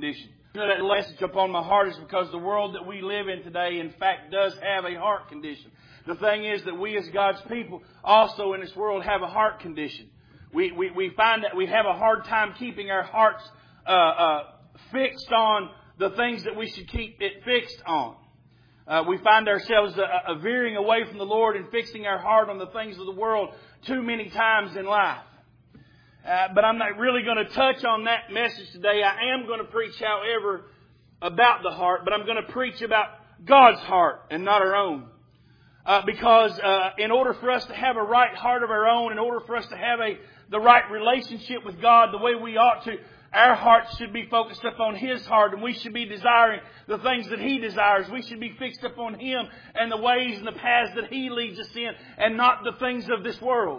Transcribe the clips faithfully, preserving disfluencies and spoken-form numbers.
condition. That message upon my heart is because the world that we live in today, in fact, does have a heart condition. The thing is that we as God's people also in this world have a heart condition. We we, we find that we have a hard time keeping our hearts uh, uh, fixed on the things that we should keep it fixed on. Uh, we find ourselves uh, uh, veering away from the Lord and fixing our heart on the things of the world too many times in life. Uh, but I'm not really going to touch on that message today. I am going to preach, however, about the heart, but I'm going to preach about God's heart and not our own. Uh, because uh, in order for us to have a right heart of our own, in order for us to have a the right relationship with God the way we ought to, our hearts should be focused upon His heart, and we should be desiring the things that He desires. We should be fixed upon Him and the ways and the paths that He leads us in, and not the things of this world.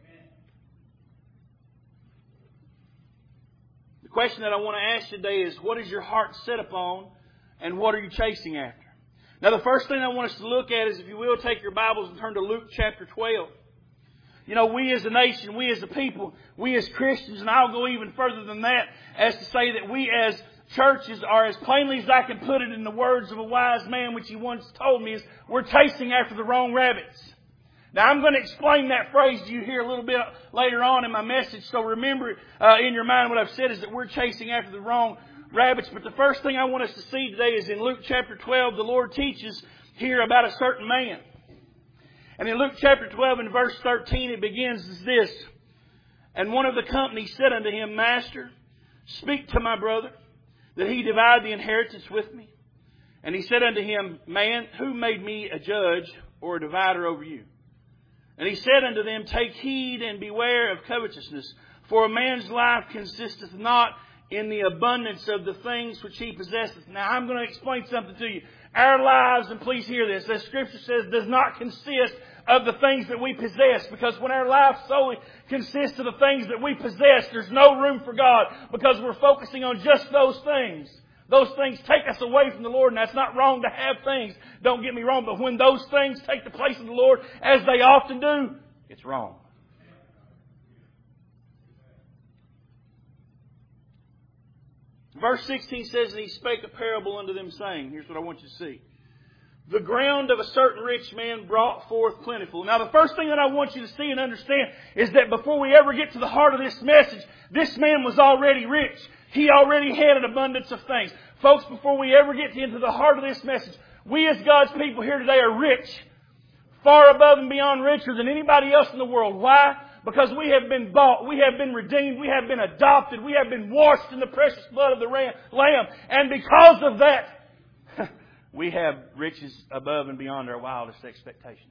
The question that I want to ask today is, what is your heart set upon, and what are you chasing after? Now, the first thing I want us to look at is, if you will, take your Bibles and turn to Luke chapter twelve. You know, we as a nation, we as a people, we as Christians, and I'll go even further than that, as to say that we as churches are, as plainly as I can put it in the words of a wise man, which he once told me, is we're chasing after the wrong rabbits. Now, I'm going to explain that phrase to you here a little bit later on in my message, so remember uh, in your mind what I've said is that we're chasing after the wrong rabbits. But the first thing I want us to see today is in Luke chapter twelve, the Lord teaches here about a certain man. And in Luke chapter twelve and verse thirteen, it begins as this. And one of the company said unto him, Master, speak to my brother, that he divide the inheritance with me. And he said unto him, Man, who made me a judge or a divider over you? And he said unto them, Take heed and beware of covetousness, for a man's life consisteth not in the abundance of the things which he possesseth. Now, I'm going to explain something to you. Our lives, and please hear this, as Scripture says, does not consist of the things that we possess. Because when our life solely consists of the things that we possess, there's no room for God. Because we're focusing on just those things. Those things take us away from the Lord, and that's not wrong to have things. Don't get me wrong, but when those things take the place of the Lord, as they often do, it's wrong. Verse sixteen says, And he spake a parable unto them, saying, here's what I want you to see. The ground of a certain rich man brought forth plentiful. Now, the first thing that I want you to see and understand is that before we ever get to the heart of this message, this man was already rich. He already had an abundance of things. Folks, before we ever get into the heart of this message, we as God's people here today are rich. Far above and beyond richer than anybody else in the world. Why? Because we have been bought, we have been redeemed, we have been adopted, we have been washed in the precious blood of the Lamb. And because of that, we have riches above and beyond our wildest expectations.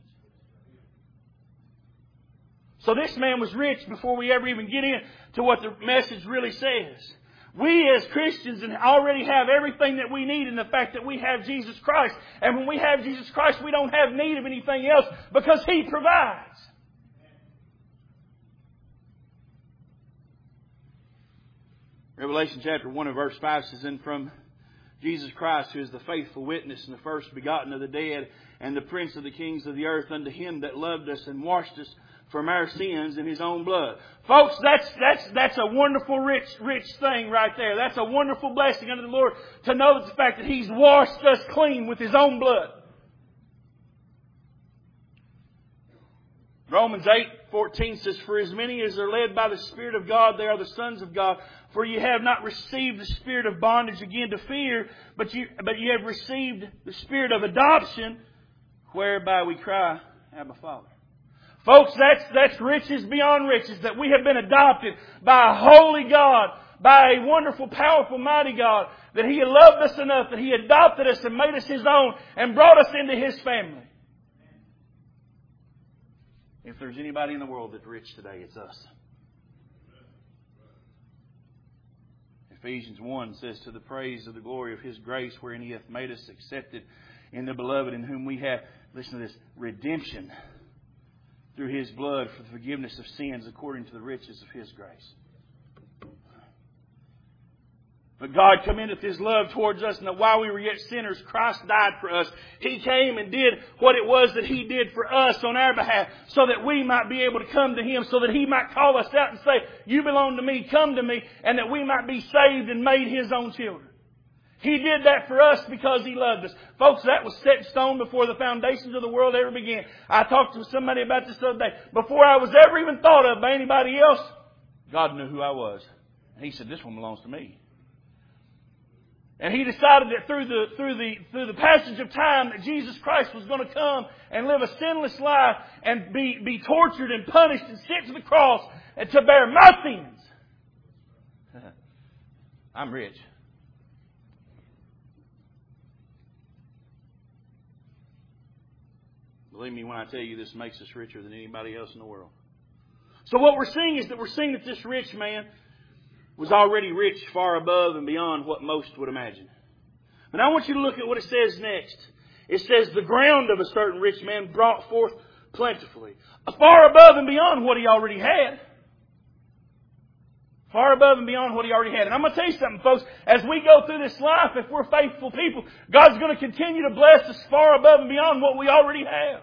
So this man was rich before we ever even get into what the message really says. We as Christians already have everything that we need in the fact that we have Jesus Christ. And when we have Jesus Christ, we don't have need of anything else because He provides. Revelation chapter one and verse five says, And from Jesus Christ, who is the faithful witness and the first begotten of the dead and the prince of the kings of the earth, unto Him that loved us and washed us from our sins in His own blood. Folks, that's that's that's a wonderful, rich, rich thing right there. That's a wonderful blessing unto the Lord to know the fact that He's washed us clean with His own blood. Romans eight fourteen says, For as many as are led by the Spirit of God, they are the sons of God. For you have not received the spirit of bondage again to fear, but you but you have received the spirit of adoption, whereby we cry, Abba, Father. Folks, that's, that's riches beyond riches, that we have been adopted by a holy God, by a wonderful, powerful, mighty God, that He loved us enough, that He adopted us and made us His own and brought us into His family. If there's anybody in the world that's rich today, it's us. Ephesians one says, To the praise of the glory of His grace, wherein He hath made us accepted in the beloved, in whom we have, listen to this, redemption through His blood for the forgiveness of sins according to the riches of His grace. But God commendeth His love towards us, and that while we were yet sinners, Christ died for us. He came and did what it was that He did for us on our behalf, so that we might be able to come to Him, so that He might call us out and say, You belong to me, come to me, and that we might be saved and made His own children. He did that for us because He loved us. Folks, that was set in stone before the foundations of the world ever began. I talked to somebody about this the other day. Before I was ever even thought of by anybody else, God knew who I was. And He said, this one belongs to me. And He decided that through the, through the, through the passage of time that Jesus Christ was going to come and live a sinless life and be, be tortured and punished and sent to the cross and to bear my sins. I'm rich. Believe me when I tell you this makes us richer than anybody else in the world. So what we're seeing is that we're seeing that this rich man was already rich far above and beyond what most would imagine. But I want you to look at what it says next. It says the ground of a certain rich man brought forth plentifully. Far above and beyond what he already had. Far above and beyond what he already had. And I'm going to tell you something, folks. As we go through this life, if we're faithful people, God's going to continue to bless us far above and beyond what we already have.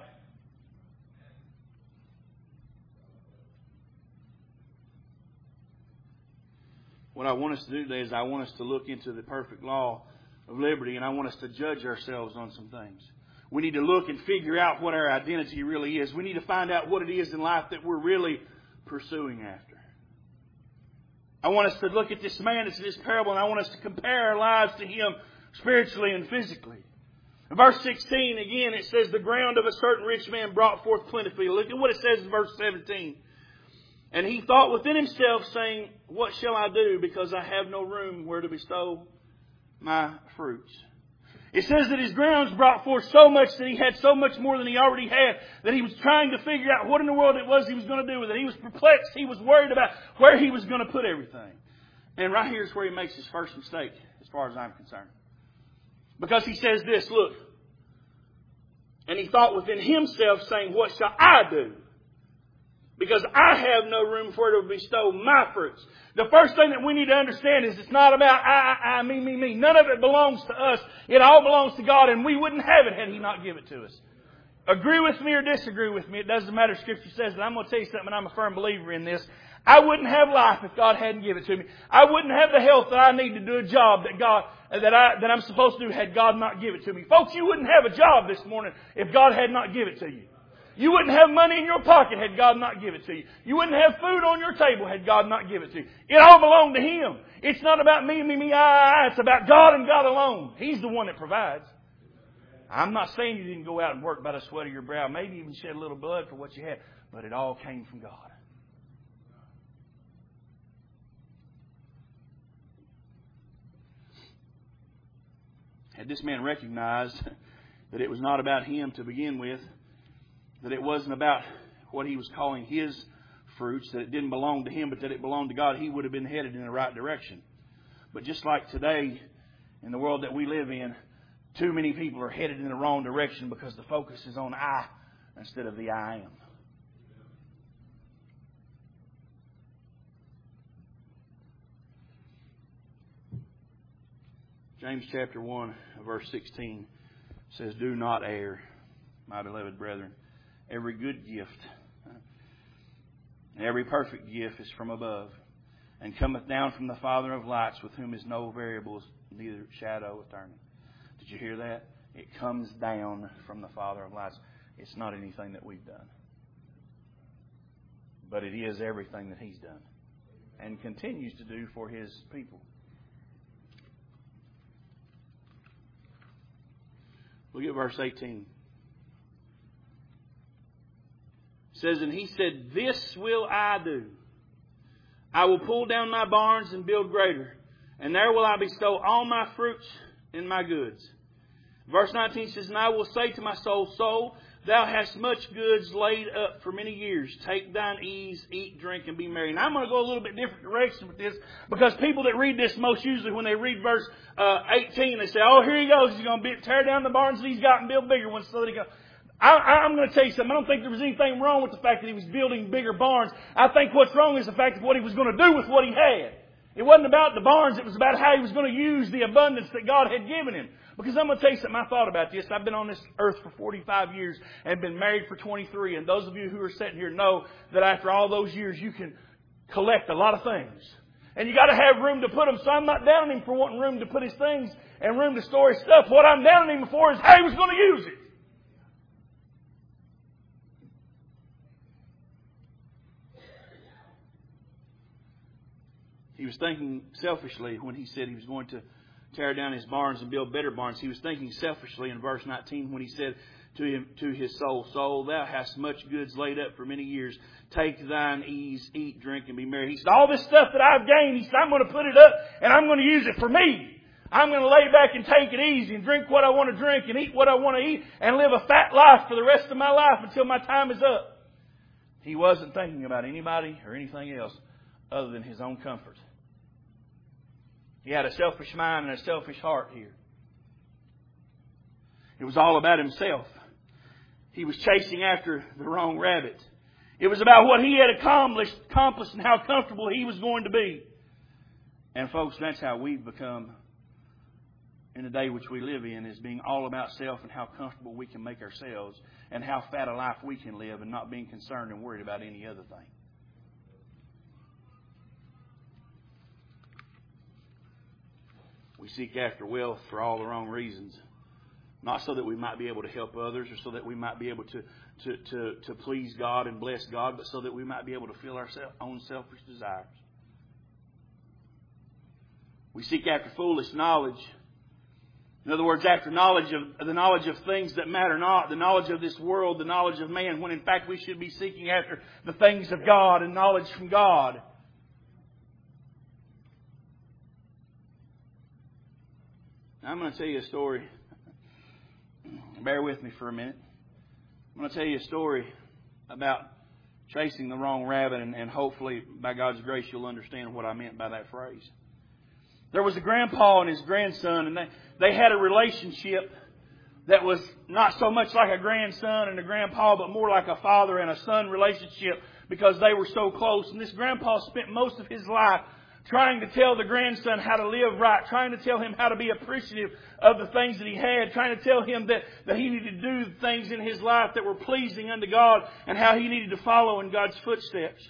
What I want us to do today is I want us to look into the perfect law of liberty, and I want us to judge ourselves on some things. We need to look and figure out what our identity really is. We need to find out what it is in life that we're really pursuing after. I want us to look at this man that's in this parable, and I want us to compare our lives to him spiritually and physically. In verse sixteen, again, it says, the ground of a certain rich man brought forth plentifully. Look at what it says in verse seventeen. And he thought within himself, saying, what shall I do, because I have no room where to bestow my fruits? It says that his grounds brought forth so much that he had so much more than he already had, that he was trying to figure out what in the world it was he was going to do with it. He was perplexed. He was worried about where he was going to put everything. And right here is where he makes his first mistake, as far as I'm concerned. Because he says this, look. And he thought within himself, saying, what shall I do? Because I have no room for to bestow my fruits. The first thing that we need to understand is it's not about I, I, I, me, me, me. None of it belongs to us. It all belongs to God, and we wouldn't have it had He not give it to us. Agree with me or disagree with me. It doesn't matter. Scripture says that. I'm going to tell you something. I'm a firm believer in this. I wouldn't have life if God hadn't given it to me. I wouldn't have the health that I need to do a job that God that I that I'm supposed to do had God not give it to me. Folks, you wouldn't have a job this morning if God had not give it to you. You wouldn't have money in your pocket had God not give it to you. You wouldn't have food on your table had God not give it to you. It all belonged to Him. It's not about me, me, me, I, I. It's about God and God alone. He's the one that provides. I'm not saying you didn't go out and work by the sweat of your brow. Maybe even shed a little blood for what you had. But it all came from God. Had this man recognized that it was not about him to begin with, that it wasn't about what he was calling his fruits, that it didn't belong to him, but that it belonged to God, he would have been headed in the right direction. But just like today, in the world that we live in, too many people are headed in the wrong direction because the focus is on I instead of the I am. James chapter one, verse sixteen says, do not err, my beloved brethren. Every good gift, and every perfect gift is from above, and cometh down from the Father of lights, with whom is no variables, neither shadow of turning. Did you hear that? It comes down from the Father of lights. It's not anything that we've done. But it is everything that He's done and continues to do for His people. Look at verse eighteen. It says, and he said, this will I do. I will pull down my barns and build greater, and there will I bestow all my fruits and my goods. Verse nineteen says, and I will say to my soul, soul, thou hast much goods laid up for many years. Take thine ease, eat, drink, and be merry. Now I'm going to go a little bit different direction with this, because people that read this most usually when they read verse uh, eighteen, they say, oh, here he goes. He's going to tear down the barns that he's got and build bigger ones. So that he goes. I, I'm going to tell you something. I don't think there was anything wrong with the fact that he was building bigger barns. I think what's wrong is the fact of what he was going to do with what he had. It wasn't about the barns. It was about how he was going to use the abundance that God had given him. Because I'm going to tell you something. I thought about this. I've been on this earth for forty-five years and been married for twenty-three. And those of you who are sitting here know that after all those years, you can collect a lot of things. And you got to have room to put them. So I'm not down on him for wanting room to put his things and room to store his stuff. What I'm down on him for is how he was going to use it. He was thinking selfishly when he said he was going to tear down his barns and build better barns. He was thinking selfishly in verse nineteen when he said to him, to his soul, Soul, thou hast much goods laid up for many years. Take thine ease, eat, drink, and be merry. He said, all this stuff that I've gained, he said, I'm going to put it up and I'm going to use it for me. I'm going to lay back and take it easy and drink what I want to drink and eat what I want to eat and live a fat life for the rest of my life until my time is up. He wasn't thinking about anybody or anything else other than his own comfort. He had a selfish mind and a selfish heart here. It was all about himself. He was chasing after the wrong rabbit. It was about what he had accomplished, accomplished and how comfortable he was going to be. And folks, that's how we've become in the day which we live in, is being all about self and how comfortable we can make ourselves and how fat a life we can live and not being concerned and worried about any other thing. We seek after wealth for all the wrong reasons. Not so that we might be able to help others or so that we might be able to, to, to, to please God and bless God, but so that we might be able to fill our own selfish desires. We seek after foolish knowledge. In other words, after knowledge of the knowledge of things that matter not, the knowledge of this world, the knowledge of man, when in fact we should be seeking after the things of God and knowledge from God. Now, I'm going to tell you a story. Bear with me for a minute. I'm going to tell you a story about chasing the wrong rabbit, and, and hopefully, by God's grace, you'll understand what I meant by that phrase. There was a grandpa and his grandson, and they, they had a relationship that was not so much like a grandson and a grandpa, but more like a father and a son relationship because they were so close. And this grandpa spent most of his life trying to tell the grandson how to live right, trying to tell him how to be appreciative of the things that he had, trying to tell him that, that he needed to do things in his life that were pleasing unto God and how he needed to follow in God's footsteps.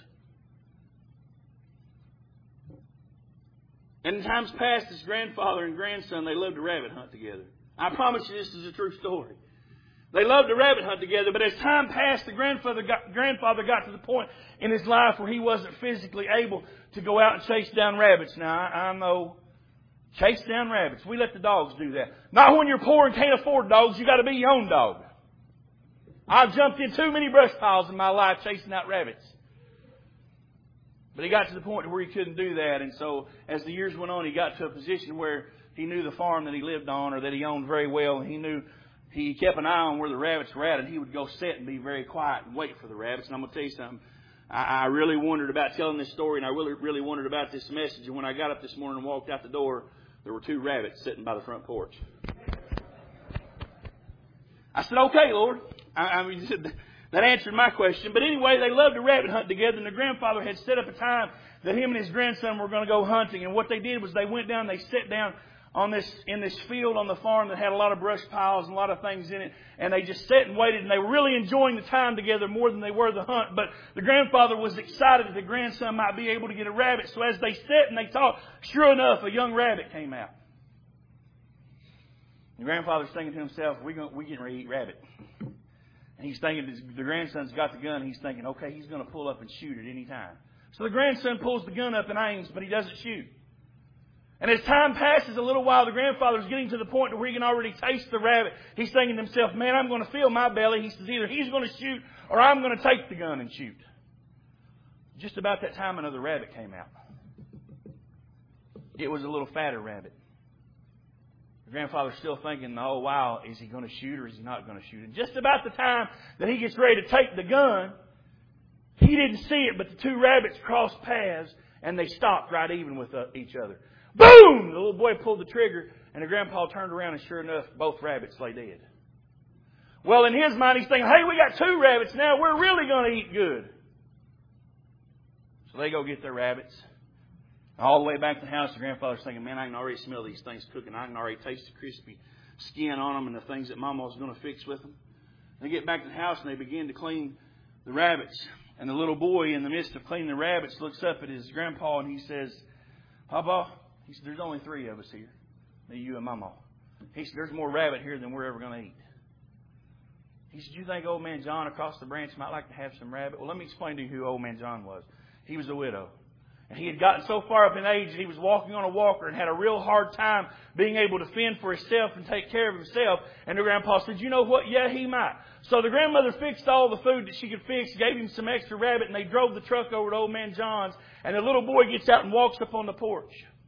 And in times past, this grandfather and grandson, they loved to rabbit hunt together. I promise you this is a true story. They loved to rabbit hunt together, but as time passed, the grandfather got, grandfather got to the point in his life where he wasn't physically able to go out and chase down rabbits. Now, I, I know, chase down rabbits. We let the dogs do that. Not when you're poor and can't afford dogs. You got to be your own dog. I've jumped in too many brush piles in my life chasing out rabbits. But he got to the point where he couldn't do that. And so as the years went on, he got to a position where he knew the farm that he lived on or that he owned very well. And he knew he kept an eye on where the rabbits were at. And he would go sit and be very quiet and wait for the rabbits. And I'm going to tell you something. I, I really wondered about telling this story. And I really, really wondered about this message. And when I got up this morning and walked out the door, there were two rabbits sitting by the front porch. I said, okay, Lord. I, I mean, that answered my question. But anyway, they loved to rabbit hunt together. And the grandfather had set up a time that him and his grandson were going to go hunting. And what they did was they went down, they sat down on this, in this field on the farm that had a lot of brush piles and a lot of things in it. And they just sat and waited. And they were really enjoying the time together more than they were the hunt. But the grandfather was excited that the grandson might be able to get a rabbit. So as they sat and they talked, sure enough, a young rabbit came out. The grandfather's thinking to himself, we're going, we're getting ready to eat rabbit. And he's thinking, the grandson's got the gun. And he's thinking, okay, he's going to pull up and shoot at any time. So the grandson pulls the gun up and aims, but he doesn't shoot. And as time passes a little while, the grandfather's getting to the point where he can already taste the rabbit. He's thinking to himself, man, I'm going to fill my belly. He says, either he's going to shoot or I'm going to take the gun and shoot. Just about that time, another rabbit came out. It was a little fatter rabbit. The grandfather's still thinking, oh, wow, is he going to shoot or is he not going to shoot? And just about the time that he gets ready to take the gun, he didn't see it, but the two rabbits crossed paths and they stopped right even with uh, each other. Boom! The little boy pulled the trigger and the grandpa turned around and sure enough, both rabbits lay dead. Well, in his mind, he's thinking, hey, we got two rabbits now. We're really going to eat good. So they go get their rabbits. All the way back to the house, the grandfather's thinking, man, I can already smell these things cooking. I can already taste the crispy skin on them and the things that Mama was going to fix with them. They get back to the house and they begin to clean the rabbits. And the little boy, in the midst of cleaning the rabbits, looks up at his grandpa and he says, Papa, he said, there's only three of us here. Me, you, and Mama. He said, there's more rabbit here than we're ever going to eat. He said, you think old man John across the branch might like to have some rabbit? Well, let me explain to you who old man John was. He was a widow. And he had gotten so far up in age that he was walking on a walker and had a real hard time being able to fend for himself and take care of himself. And the grandpa said, you know what? Yeah, he might. So the grandmother fixed all the food that she could fix, gave him some extra rabbit, and they drove the truck over to old man John's. And the little boy gets out and walks up on the porch.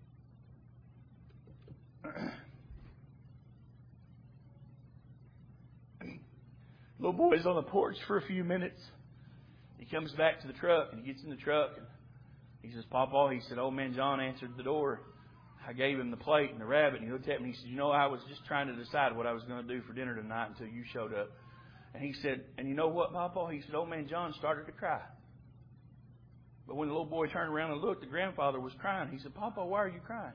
Little boy's on the porch for a few minutes. He comes back to the truck and he gets in the truck and he says, Papa, he said, old man John answered the door. I gave him the plate and the rabbit. And he looked at me and he said, you know, I was just trying to decide what I was going to do for dinner tonight until you showed up. And he said, and you know what, Papa? He said, old man John started to cry. But when the little boy turned around and looked, the grandfather was crying. He said, Papa, why are you crying?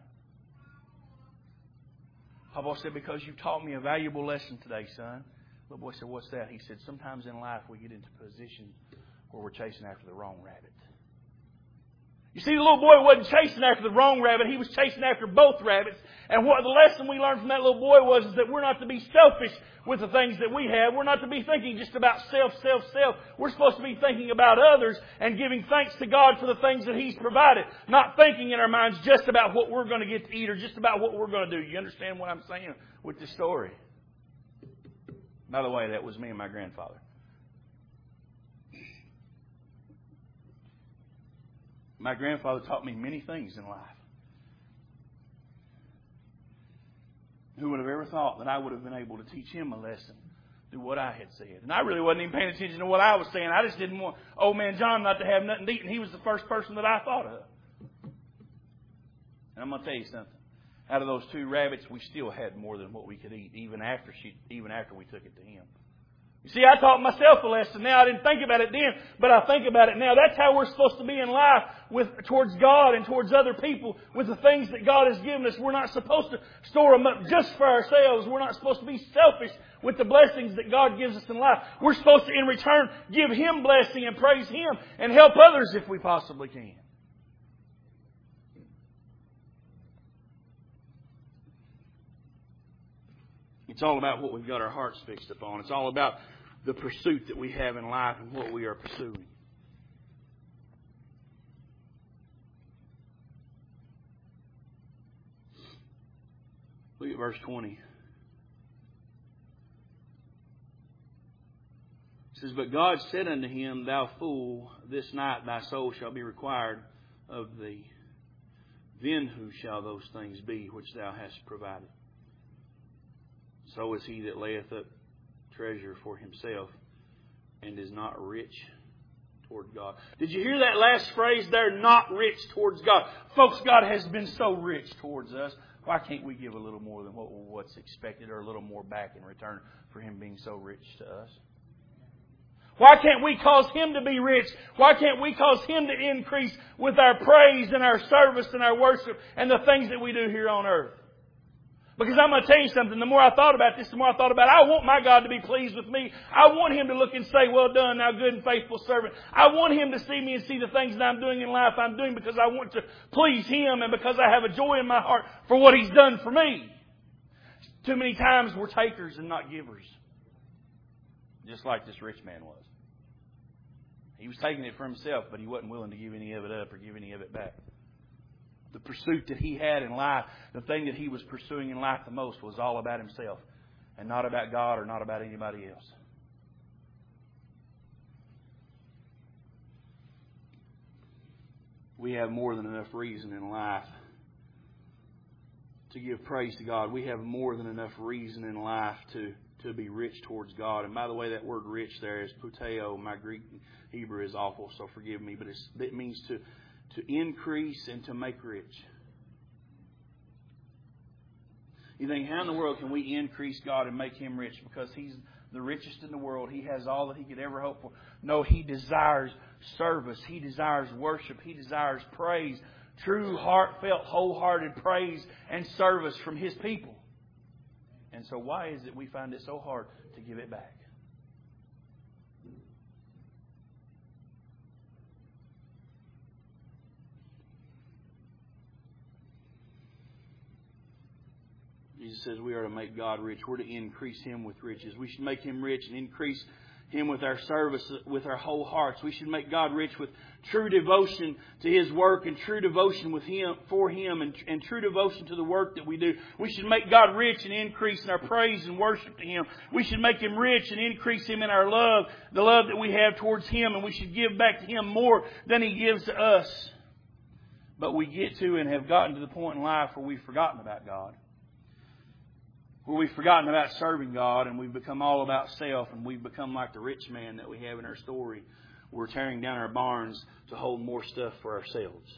Papa said, because you taught me a valuable lesson today, son. The little boy said, what's that? He said, sometimes in life we get into positions where we're chasing after the wrong rabbit. You see, the little boy wasn't chasing after the wrong rabbit. He was chasing after both rabbits. And what the lesson we learned from that little boy was is that we're not to be selfish with the things that we have. We're not to be thinking just about self, self, self. We're supposed to be thinking about others and giving thanks to God for the things that He's provided. Not thinking in our minds just about what we're going to get to eat or just about what we're going to do. You understand what I'm saying with this story? By the way, that was me and my grandfather. My grandfather taught me many things in life. Who would have ever thought that I would have been able to teach him a lesson through what I had said? And I really wasn't even paying attention to what I was saying. I just didn't want old man John not to have nothing to eat, and he was the first person that I thought of. And I'm going to tell you something. Out of those two rabbits, we still had more than what we could eat, even after she, even after we took it to him. You see, I taught myself a lesson now. I didn't think about it then, but I think about it now. That's how we're supposed to be in life with towards God and towards other people with the things that God has given us. We're not supposed to store them up just for ourselves. We're not supposed to be selfish with the blessings that God gives us in life. We're supposed to, in return, give Him blessing and praise Him and help others if we possibly can. It's all about what we've got our hearts fixed upon. It's all about the pursuit that we have in life and what we are pursuing. Look at verse twenty. It says, But God said unto him, Thou fool, this night thy soul shall be required of thee. Then who shall those things be which thou hast provided? So is he that layeth up treasure for himself and is not rich toward God. Did you hear that last phrase there? Not rich towards God. Folks, God has been so rich towards us. Why can't we give a little more than what, what's expected or a little more back in return for Him being so rich to us? Why can't we cause Him to be rich? Why can't we cause Him to increase with our praise and our service and our worship and the things that we do here on earth? Because I'm going to tell you something. The more I thought about this, the more I thought about it. I want my God to be pleased with me. I want Him to look and say, well done, thou good and faithful servant. I want Him to see me and see the things that I'm doing in life I'm doing because I want to please Him and because I have a joy in my heart for what He's done for me. Too many times we're takers and not givers. Just like this rich man was. He was taking it for himself, but he wasn't willing to give any of it up or give any of it back. The pursuit that he had in life, the thing that he was pursuing in life the most was all about himself and not about God or not about anybody else. We have more than enough reason in life to give praise to God. We have more than enough reason in life to, to be rich towards God. And by the way, that word rich there is puteo. My Greek Hebrew is awful, so forgive me. But it's, it means to... to increase and to make rich. You think, how in the world can we increase God and make Him rich? Because He's the richest in the world. He has all that He could ever hope for. No, He desires service. He desires worship. He desires praise. True, heartfelt, wholehearted praise and service from His people. And so why is it we find it so hard to give it back? Jesus says we are to make God rich. We're to increase Him with riches. We should make Him rich and increase Him with our service, with our whole hearts. We should make God rich with true devotion to His work and true devotion with Him, for Him, and, and true devotion to the work that we do. We should make God rich and increase in our praise and worship to Him. We should make Him rich and increase Him in our love, the love that we have towards Him, and we should give back to Him more than He gives to us. But we get to and have gotten to the point in life where we've forgotten about God. Where we've forgotten about serving God, and we've become all about self, and we've become like the rich man that we have in our story. We're tearing down our barns to hold more stuff for ourselves.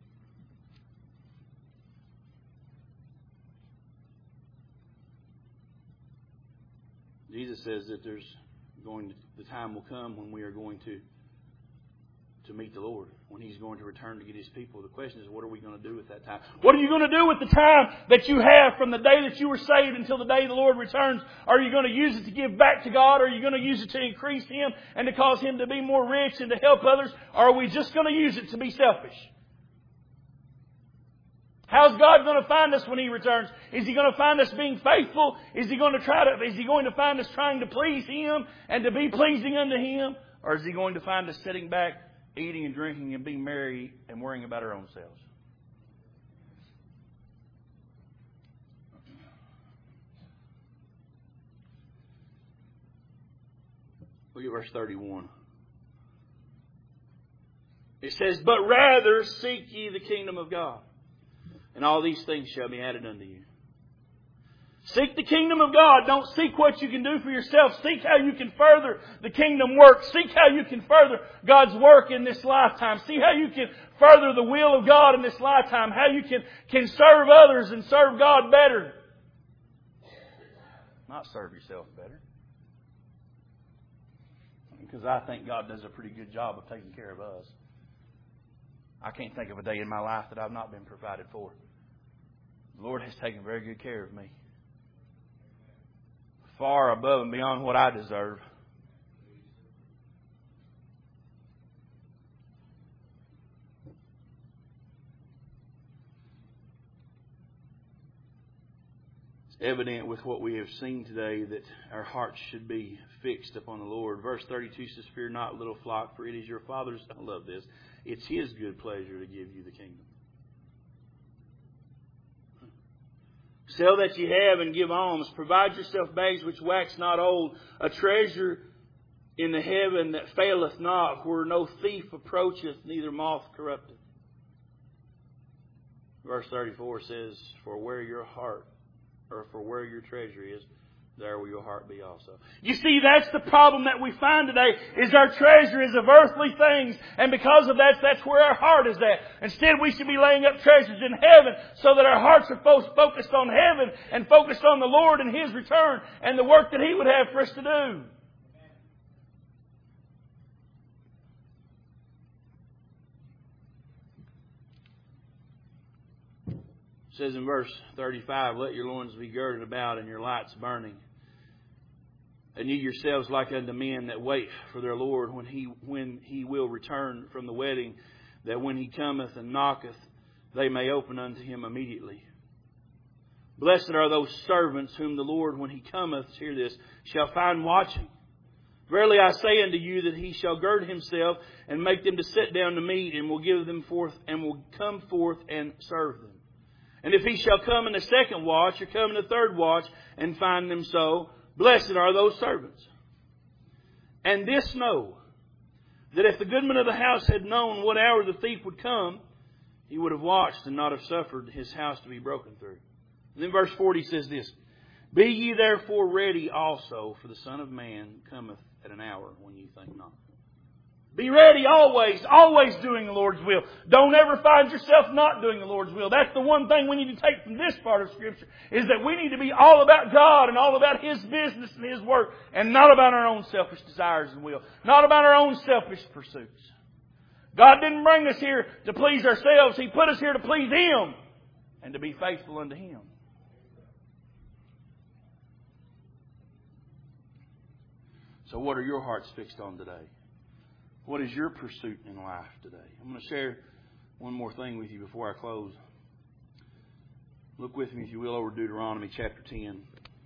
Jesus says that there's going to, the time will come when we are going to to meet the Lord, when He's going to return to get His people. The question is, what are we going to do with that time? What are you going to do with the time that you have from the day that you were saved until the day the Lord returns? Are you going to use it to give back to God? Are you going to use it to increase Him and to cause Him to be more rich and to help others? Or are we just going to use it to be selfish? How's God going to find us when He returns? Is He going to find us being faithful? Is He going to try to, is He going to find us trying to please Him and to be pleasing unto Him? Or is He going to find us sitting back, eating and drinking and being merry and worrying about our own selves? Look at verse thirty-one. It says, "But rather seek ye the kingdom of God, and all these things shall be added unto you." Seek the kingdom of God. Don't seek what you can do for yourself. Seek how you can further the kingdom work. Seek how you can further God's work in this lifetime. See how you can further the will of God in this lifetime. How you can, can serve others and serve God better. Not serve yourself better. Because I think God does a pretty good job of taking care of us. I can't think of a day in my life that I've not been provided for. The Lord has taken very good care of me. Far above and beyond what I deserve. It's evident with what we have seen today that our hearts should be fixed upon the Lord. Verse thirty-two says, "Fear not, little flock, for it is your Father's," I love this, "it's His good pleasure to give you the kingdom." "Sell that ye have and give alms. Provide yourself bags which wax not old, a treasure in the heaven that faileth not, where no thief approacheth, neither moth corrupteth." Verse thirty-four says, "For where your heart, or for where your treasure is, there will your heart be also." You see, that's the problem that we find today, is our treasure is of earthly things. And because of that, that's where our heart is at. Instead, we should be laying up treasures in heaven so that our hearts are focused on heaven and focused on the Lord and His return and the work that He would have for us to do. It says in verse thirty-five, "Let your loins be girded about and your lights burning. And ye yourselves like unto men that wait for their Lord when he when he will return from the wedding, that when He cometh and knocketh, they may open unto Him immediately. Blessed are those servants whom the Lord, when He cometh," hear this, "shall find watching. Verily I say unto you that He shall gird Himself and make them to sit down to meat, and will give them forth and will come forth and serve them. And if He shall come in the second watch, or come in the third watch, and find them so, blessed are those servants. And this know, that if the goodman of the house had known what hour the thief would come, he would have watched and not have suffered his house to be broken through." And then verse forty says this, "Be ye therefore ready also, for the Son of Man cometh at an hour when ye think not." Be ready always, always doing the Lord's will. Don't ever find yourself not doing the Lord's will. That's the one thing we need to take from this part of Scripture, is that we need to be all about God and all about His business and His work, and not about our own selfish desires and will. Not about our own selfish pursuits. God didn't bring us here to please ourselves. He put us here to please Him and to be faithful unto Him. So what are your hearts fixed on today? What is your pursuit in life today? I'm going to share one more thing with you before I close. Look with me, if you will, over Deuteronomy chapter ten.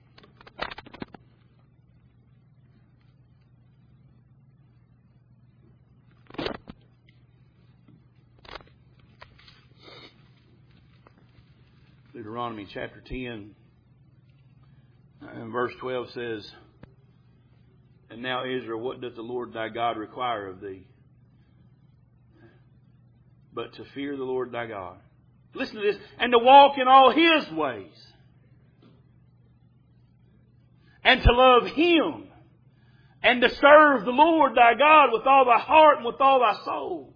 Deuteronomy chapter ten and verse twelve says, "And now, Israel, what doth the Lord thy God require of thee? But to fear the Lord thy God." Listen to this. "And to walk in all His ways. And to love Him. And to serve the Lord thy God with all thy heart and with all thy soul.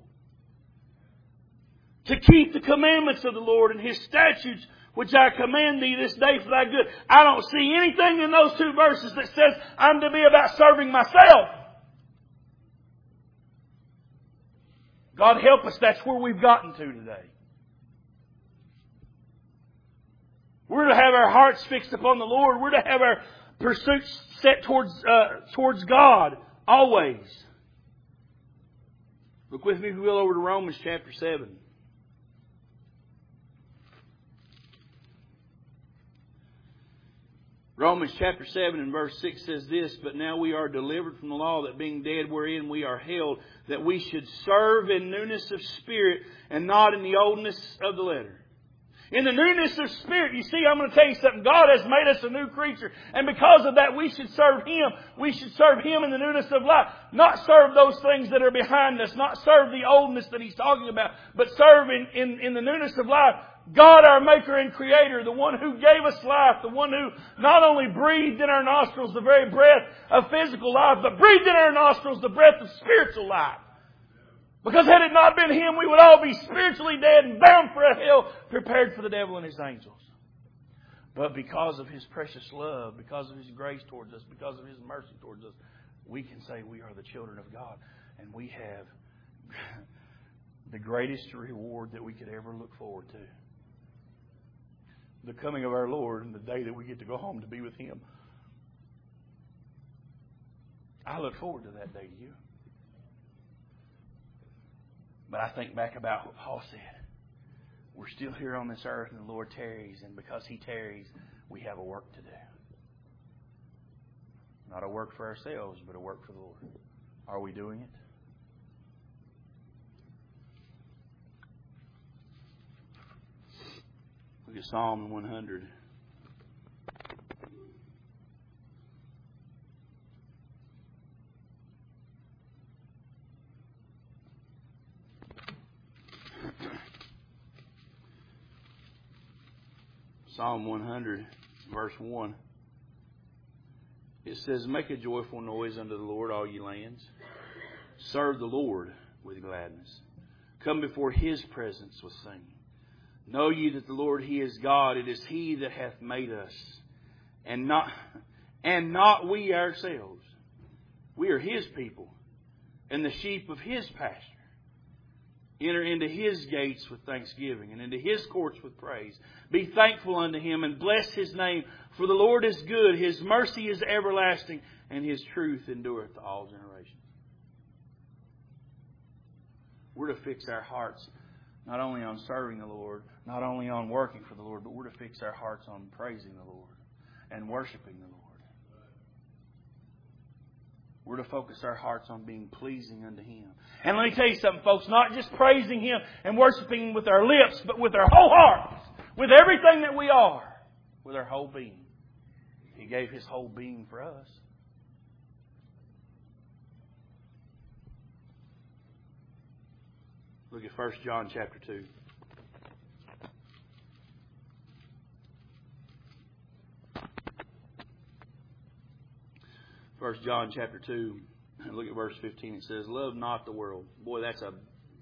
To keep the commandments of the Lord and His statutes, which I command thee this day for thy good." I don't see anything in those two verses that says I'm to be about serving myself. God help us, that's where we've gotten to today. We're to have our hearts fixed upon the Lord. We're to have our pursuits set towards, uh, towards God always. Look with me, if you will, over to Romans chapter seven. Romans chapter seven and verse six says this, "But now we are delivered from the law, that being dead wherein we are held, that we should serve in newness of spirit and not in the oldness of the letter." In the newness of spirit, you see, I'm going to tell you something. God has made us a new creature. And because of that, we should serve Him. We should serve Him in the newness of life. Not serve those things that are behind us. Not serve the oldness that He's talking about. But serve in, in, in the newness of life. God, our Maker and Creator, the one who gave us life, the one who not only breathed in our nostrils the very breath of physical life, but breathed in our nostrils the breath of spiritual life. Because had it not been Him, we would all be spiritually dead and bound for a hell prepared for the devil and his angels. But because of His precious love, because of His grace towards us, because of His mercy towards us, we can say we are the children of God. And we have the greatest reward that we could ever look forward to. The coming of our Lord and the day that we get to go home to be with Him. I look forward to that day, to you. But I think back about what Paul said. We're still here on this earth and the Lord tarries. And because He tarries, we have a work to do. Not a work for ourselves, but a work for the Lord. Are we doing it? Look at Psalm one hundred. Psalm one hundred, verse one. It says, "Make a joyful noise unto the Lord, all ye lands. Serve the Lord with gladness. Come before His presence with singing. Know ye that the Lord, He is God. It is He that hath made us, and not, and not we ourselves. We are His people, and the sheep of His pasture. Enter into His gates with thanksgiving, and into His courts with praise. Be thankful unto Him, and bless His name. For the Lord is good, His mercy is everlasting, and His truth endureth to all generations." We're to fix our hearts not only on serving the Lord, not only on working for the Lord, but we're to fix our hearts on praising the Lord and worshiping the Lord. We're to focus our hearts on being pleasing unto Him. And let me tell you something, folks. Not just praising Him and worshiping Him with our lips, but with our whole hearts. With everything that we are. With our whole being. He gave His whole being for us. Look at First John chapter two. First John chapter two, look at verse fifteen. It says, "Love not the world." Boy, that's a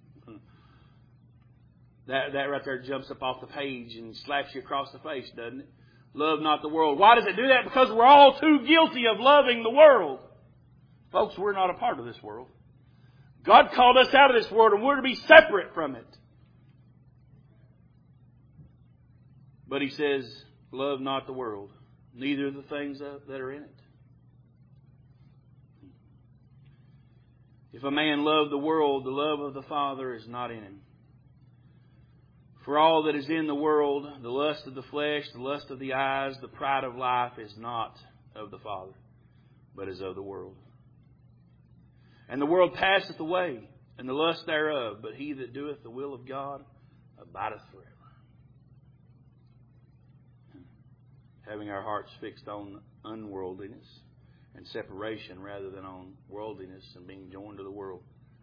that that right there jumps up off the page and slaps you across the face, doesn't it? Love not the world. Why does it do that? Because we're all too guilty of loving the world. Folks, we're not a part of this world. God called us out of this world, and we're to be separate from it. But He says, "Love not the world, neither the things that are in it." If a man love the world, the love of the Father is not in him. For all that is in the world, the lust of the flesh, the lust of the eyes, the pride of life is not of the Father, but is of the world. And the world passeth away, and the lust thereof, but he that doeth the will of God abideth forever. Having our hearts fixed on unworldliness and separation rather than on worldliness and being joined to the world.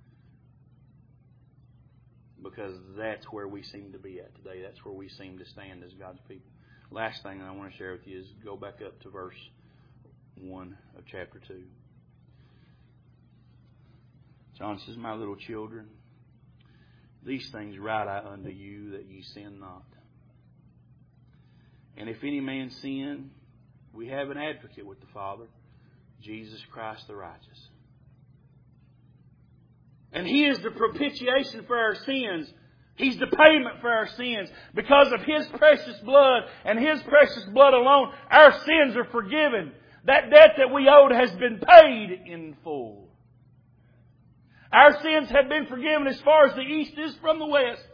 Because that's where we seem to be at today. That's where we seem to stand as God's people. Last thing I want to share with you is go back up to verse one of chapter two. John says, My little children, these things write I unto you, that ye sin not. And if any man sin, we have an advocate with the Father, Jesus Christ the righteous. And He is the propitiation for our sins. He's the payment for our sins. Because of His precious blood and His precious blood alone, our sins are forgiven. That debt that we owed has been paid in full. Our sins have been forgiven as far as the east is from the west.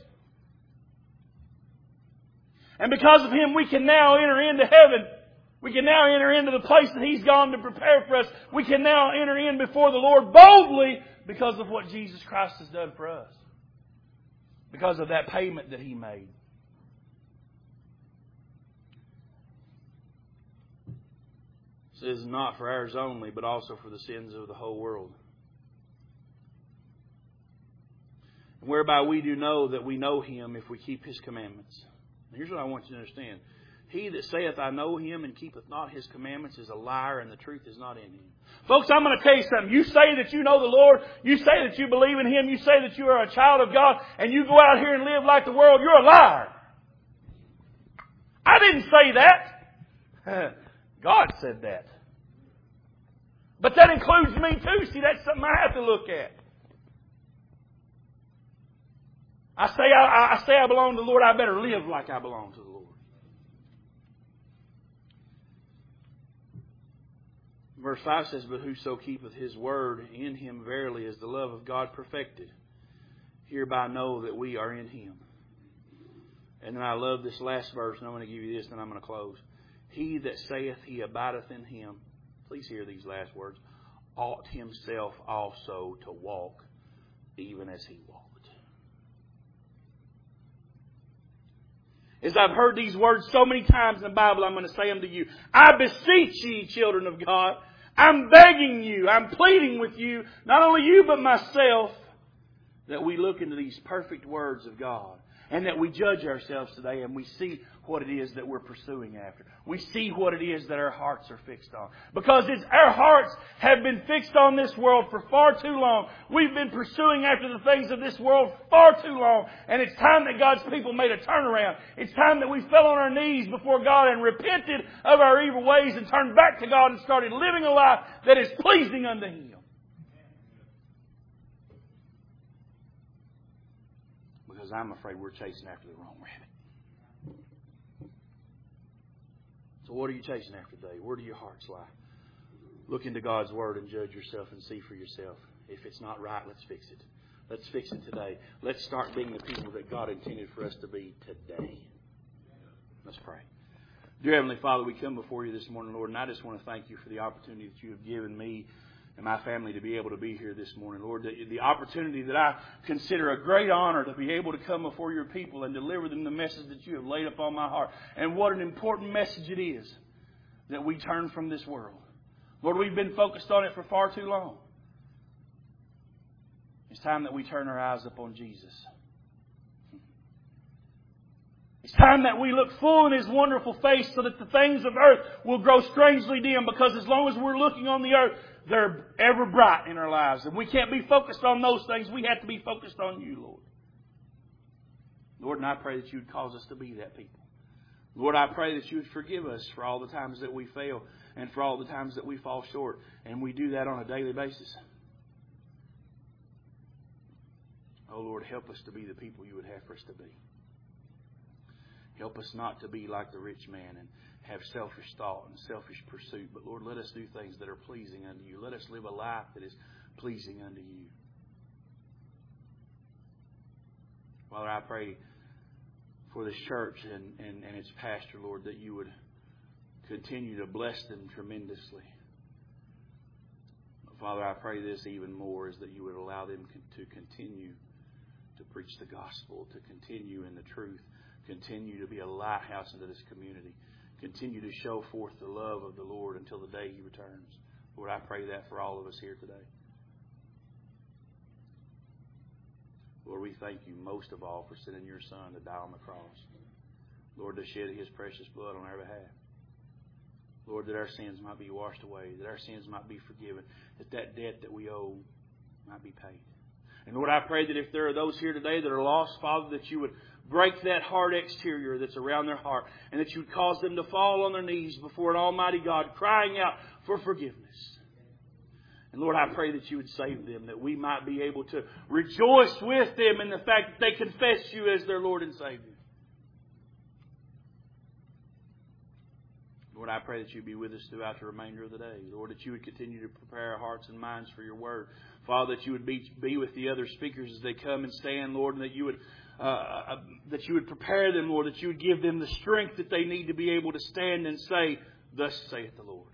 And because of Him, we can now enter into heaven. We can now enter into the place that He's gone to prepare for us. We can now enter in before the Lord boldly because of what Jesus Christ has done for us. Because of that payment that He made. It says, not for ours only, but also for the sins of the whole world. And whereby we do know that we know Him if we keep His commandments. Here's what I want you to understand. He that saith, I know Him, and keepeth not His commandments is a liar, and the truth is not in him. Folks, I'm going to tell you something. You say that you know the Lord. You say that you believe in Him. You say that you are a child of God. And you go out here and live like the world. You're a liar. I didn't say that. God said that. But that includes me too. See, that's something I have to look at. I say I, I say I belong to the Lord. I better live like I belong to the Lord. Verse five says, But whoso keepeth His word, in him verily is the love of God perfected. Hereby know that we are in Him. And then I love this last verse, and I'm going to give you this, and then I'm going to close. He that saith he abideth in Him, please hear these last words, ought himself also to walk even as He walked. As I've heard these words so many times in the Bible, I'm going to say them to you. I beseech ye, children of God. I'm begging you. I'm pleading with you, not only you but myself, that we look into these perfect words of God. And that we judge ourselves today and we see what it is that we're pursuing after. We see what it is that our hearts are fixed on. Because it's, our hearts have been fixed on this world for far too long. We've been pursuing after the things of this world far too long. And it's time that God's people made a turnaround. It's time that we fell on our knees before God and repented of our evil ways and turned back to God and started living a life that is pleasing unto Him. Because I'm afraid we're chasing after the wrong rabbit. So what are you chasing after today? Where do your hearts lie? Look into God's Word and judge yourself and see for yourself. If it's not right, let's fix it. Let's fix it today. Let's start being the people that God intended for us to be today. Let's pray. Dear Heavenly Father, we come before you this morning, Lord, and I just want to thank you for the opportunity that you have given me and my family to be able to be here this morning. Lord, the, the opportunity that I consider a great honor to be able to come before your people and deliver them the message that you have laid upon my heart. And what an important message it is that we turn from this world. Lord, we've been focused on it for far too long. It's time that we turn our eyes upon Jesus. It's time that we look full in His wonderful face so that the things of earth will grow strangely dim, because as long as we're looking on the earth, they're ever bright in our lives. And we can't be focused on those things. We have to be focused on you, Lord. Lord, and I pray that you would cause us to be that people. Lord, I pray that you would forgive us for all the times that we fail and for all the times that we fall short. And we do that on a daily basis. Oh, Lord, help us to be the people you would have for us to be. Help us not to be like the rich man and have selfish thought and selfish pursuit. But Lord, let us do things that are pleasing unto you. Let us live a life that is pleasing unto you. Father, I pray for this church and, and, and its pastor, Lord, that you would continue to bless them tremendously. Father, I pray this even more, is that you would allow them to continue to preach the gospel, to continue in the truth, continue to be a lighthouse into this community, continue to show forth the love of the Lord until the day He returns. Lord, I pray that for all of us here today. Lord, we thank you most of all for sending your Son to die on the cross. Lord, to shed His precious blood on our behalf. Lord, that our sins might be washed away, that our sins might be forgiven, that that debt that we owe might be paid. And Lord, I pray that if there are those here today that are lost, Father, that you would break that hard exterior that's around their heart, and that you would cause them to fall on their knees before an almighty God, crying out for forgiveness. And Lord, I pray that you would save them, that we might be able to rejoice with them in the fact that they confess you as their Lord and Savior. Lord, I pray that you be with us throughout the remainder of the day. Lord, that you would continue to prepare our hearts and minds for your word. Father, that you would be, be with the other speakers as they come and stand, Lord, and that you would uh, that you would prepare them, Lord, that you would give them the strength that they need to be able to stand and say, "Thus saith the Lord."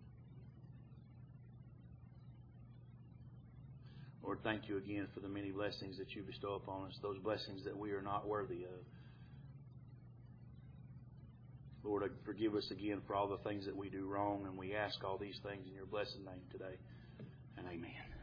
Lord, thank you again for the many blessings that you bestow upon us, those blessings that we are not worthy of. Lord, forgive us again for all the things that we do wrong, and we ask all these things in your blessed name today. And amen.